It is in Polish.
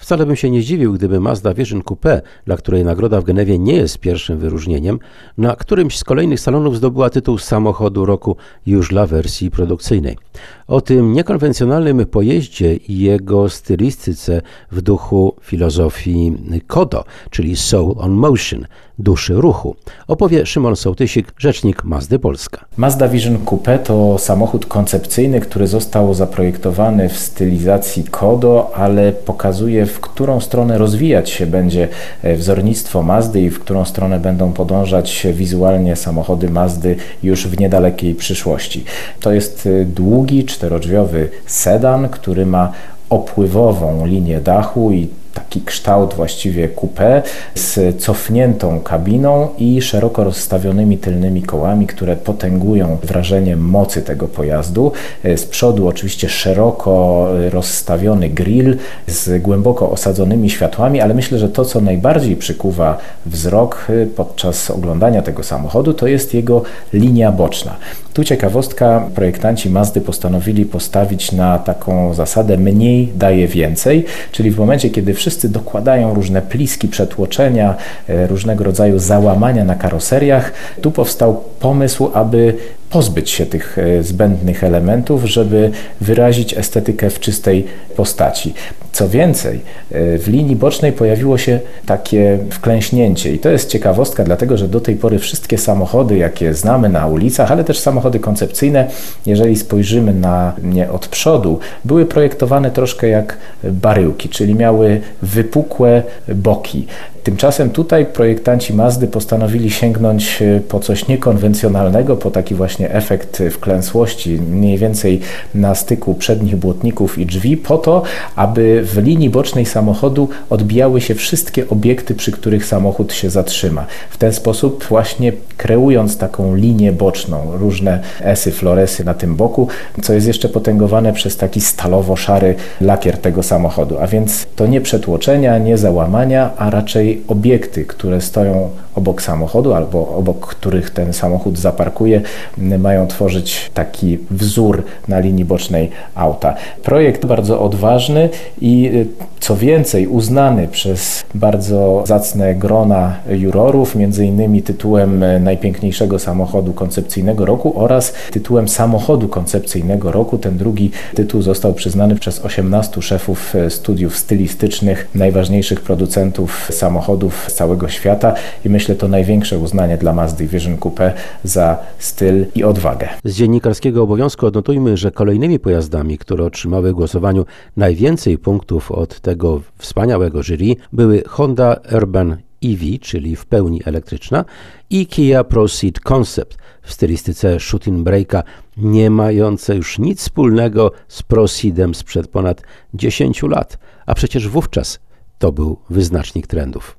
Wcale bym się nie zdziwił, gdyby Mazda Vision Coupe, dla której nagroda w Genewie nie jest pierwszym wyróżnieniem, na którymś z kolejnych salonów zdobyła tytuł samochodu roku już dla wersji produkcyjnej. O tym niekonwencjonalnym pojeździe i jego stylistyce w duchu filozofii KODO, czyli Soul on Motion, duszy ruchu, opowie Szymon Sołtysik, rzecznik Mazdy Polska. Mazda Vision Coupe to samochód koncepcyjny, który został zaprojektowany w stylizacji KODO, ale pokazuje, w którą stronę rozwijać się będzie wzornictwo Mazdy i w którą stronę będą podążać wizualnie samochody Mazdy już w niedalekiej przyszłości. To jest długi, czterodrzwiowy sedan, który ma opływową linię dachu i taki kształt właściwie coupé z cofniętą kabiną i szeroko rozstawionymi tylnymi kołami, które potęgują wrażenie mocy tego pojazdu. Z przodu oczywiście szeroko rozstawiony grill z głęboko osadzonymi światłami, ale myślę, że to, co najbardziej przykuwa wzrok podczas oglądania tego samochodu, to jest jego linia boczna. Tu ciekawostka, projektanci Mazdy postanowili postawić na taką zasadę mniej daje więcej, czyli w momencie, kiedy wszyscy dokładają różne pliski, przetłoczenia, różnego rodzaju załamania na karoseriach, tu powstał pomysł, aby pozbyć się tych zbędnych elementów, żeby wyrazić estetykę w czystej postaci. Co więcej, w linii bocznej pojawiło się takie wklęśnięcie i to jest ciekawostka, dlatego że do tej pory wszystkie samochody, jakie znamy na ulicach, ale też samochody koncepcyjne, jeżeli spojrzymy na nie od przodu, były projektowane troszkę jak baryłki, czyli miały wypukłe boki. Tymczasem tutaj projektanci Mazdy postanowili sięgnąć po coś niekonwencjonalnego, po taki właśnie efekt wklęsłości, mniej więcej na styku przednich błotników i drzwi, po to, aby w linii bocznej samochodu odbijały się wszystkie obiekty, przy których samochód się zatrzyma. W ten sposób właśnie kreując taką linię boczną, różne esy, floresy na tym boku, co jest jeszcze potęgowane przez taki stalowo-szary lakier tego samochodu. A więc to nie przetłoczenia, nie załamania, a raczej obiekty, które stoją obok samochodu albo obok których ten samochód zaparkuje, mają tworzyć taki wzór na linii bocznej auta. Projekt bardzo odważny i co więcej uznany przez bardzo zacne grona jurorów, między innymi tytułem najpiękniejszego samochodu koncepcyjnego roku oraz tytułem samochodu koncepcyjnego roku. Ten drugi tytuł został przyznany przez 18 szefów studiów stylistycznych najważniejszych producentów samochodów z całego świata i myślę, to największe uznanie dla Mazdy Vision Coupe za styl i odwagę. Z dziennikarskiego obowiązku odnotujmy, że kolejnymi pojazdami, które otrzymały w głosowaniu najwięcej punktów od tego wspaniałego jury, były Honda Urban EV, czyli w pełni elektryczna, i Kia Proceed Concept w stylistyce shooting breaka, nie mające już nic wspólnego z Proceedem sprzed ponad 10 lat, a przecież wówczas to był wyznacznik trendów.